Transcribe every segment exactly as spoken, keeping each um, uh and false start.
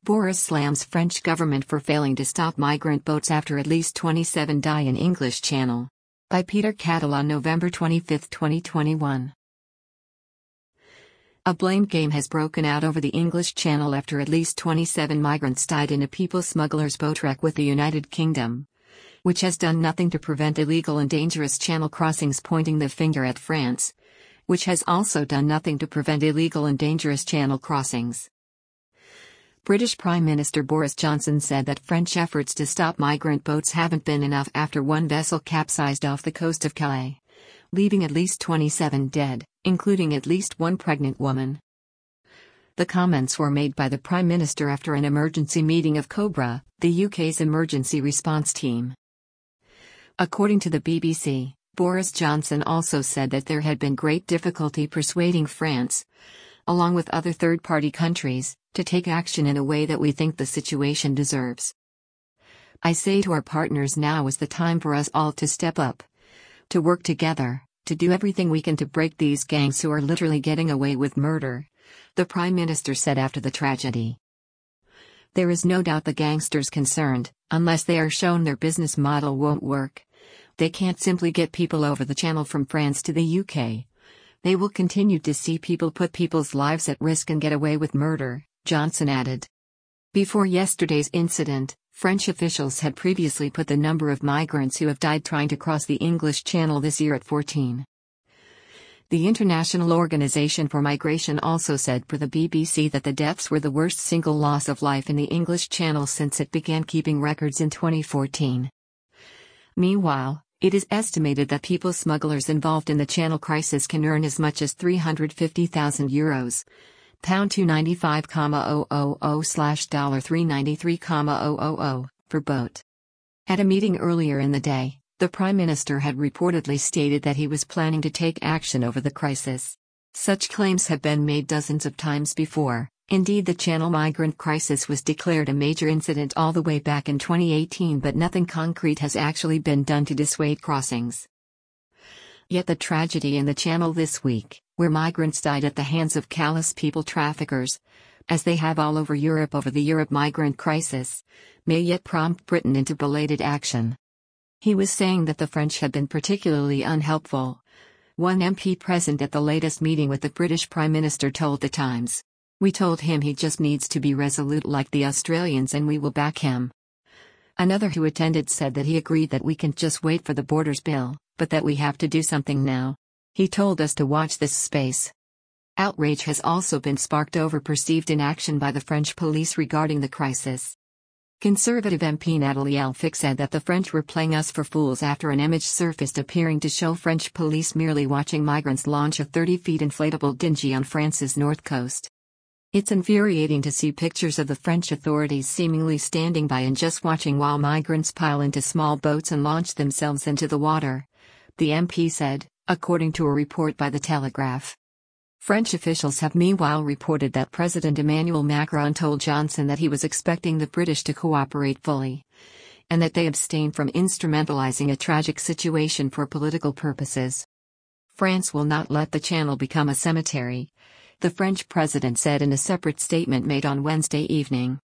Boris slams French government for failing to stop migrant boats after at least twenty-seven die in English Channel. By Peter Cattle on November twenty-fifth, twenty twenty-one. A blame game has broken out over the English Channel after at least twenty-seven migrants died in a people smugglers' boat wreck with the United Kingdom, which has done nothing to prevent illegal and dangerous channel crossings, pointing the finger at France, which has also done nothing to prevent illegal and dangerous channel crossings. British Prime Minister Boris Johnson said that French efforts to stop migrant boats haven't been enough after one vessel capsized off the coast of Calais, leaving at least twenty-seven dead, including at least one pregnant woman. The comments were made by the Prime Minister after an emergency meeting of COBRA, the U K's emergency response team. According to the B B C, Boris Johnson also said that there had been great difficulty persuading France, along with other third-party countries, to take action in a way that we think the situation deserves. I say to our partners, now is the time for us all to step up, to work together, to do everything we can to break these gangs who are literally getting away with murder, the Prime Minister said after the tragedy. There is no doubt the gangsters concerned, unless they are shown their business model won't work. They can't simply get people over the channel from France to the U K. They will continue to see people put people's lives at risk and get away with murder, Johnson added. Before yesterday's incident, French officials had previously put the number of migrants who have died trying to cross the English Channel this year at fourteen. The International Organization for Migration also said for the B B C that the deaths were the worst single loss of life in the English Channel since it began keeping records in twenty fourteen. Meanwhile, it is estimated that people smugglers involved in the Channel crisis can earn as much as three hundred fifty thousand euros, pound two ninety-five thousand slash dollar three ninety-three thousand per boat. At a meeting earlier in the day, the Prime Minister had reportedly stated that he was planning to take action over the crisis. Such claims have been made dozens of times before. Indeed, the Channel migrant crisis was declared a major incident all the way back in twenty eighteen, but nothing concrete has actually been done to dissuade crossings. Yet the tragedy in the Channel this week, where migrants died at the hands of callous people traffickers, as they have all over Europe over the Europe migrant crisis, may yet prompt Britain into belated action. He was saying that the French had been particularly unhelpful. One M P present at the latest meeting with the British Prime Minister told The Times. We told him he just needs to be resolute like the Australians and we will back him. Another who attended said that he agreed that we can't just wait for the Borders Bill, but that we have to do something now. He told us to watch this space. Outrage has also been sparked over perceived inaction by the French police regarding the crisis. Conservative M P Nathalie Elphicke said that the French were playing us for fools after an image surfaced appearing to show French police merely watching migrants launch a thirty feet inflatable dinghy on France's north coast. It's infuriating to see pictures of the French authorities seemingly standing by and just watching while migrants pile into small boats and launch themselves into the water, the M P said, according to a report by The Telegraph. French officials have meanwhile reported that President Emmanuel Macron told Johnson that he was expecting the British to cooperate fully, and that they abstain from instrumentalizing a tragic situation for political purposes. France will not let the Channel become a cemetery, the French president said in a separate statement made on Wednesday evening.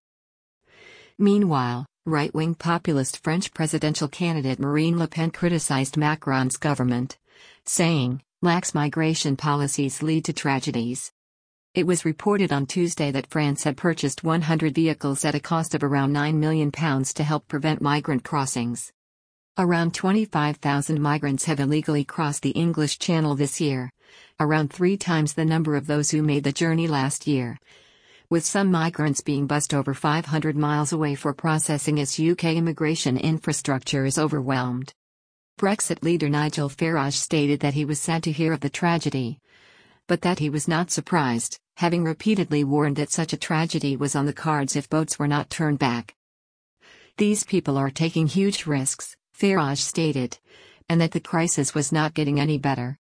Meanwhile, right-wing populist French presidential candidate Marine Le Pen criticized Macron's government, saying, "Lax migration policies lead to tragedies." It was reported on Tuesday that France had purchased one hundred vehicles at a cost of around nine million pounds to help prevent migrant crossings. Around twenty-five thousand migrants have illegally crossed the English Channel this year, around three times the number of those who made the journey last year, with some migrants being bussed over five hundred miles away for processing as U K immigration infrastructure is overwhelmed. Brexit leader Nigel Farage stated that he was sad to hear of the tragedy, but that he was not surprised, having repeatedly warned that such a tragedy was on the cards if boats were not turned back. These people are taking huge risks, Farage stated, and that the crisis was not getting any better.